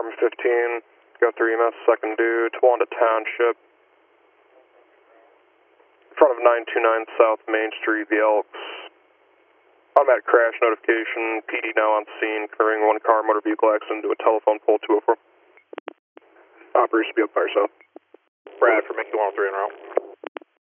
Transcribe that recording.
Department 15, go 3 EMS, second due, Towanda Township, in front of 929 South Main Street, the Elks. Automatic crash notification, PD now on scene, occurring one car motor vehicle accident to a telephone pole 204. Operation should be up fire south. Brad for Mickey 103 en route.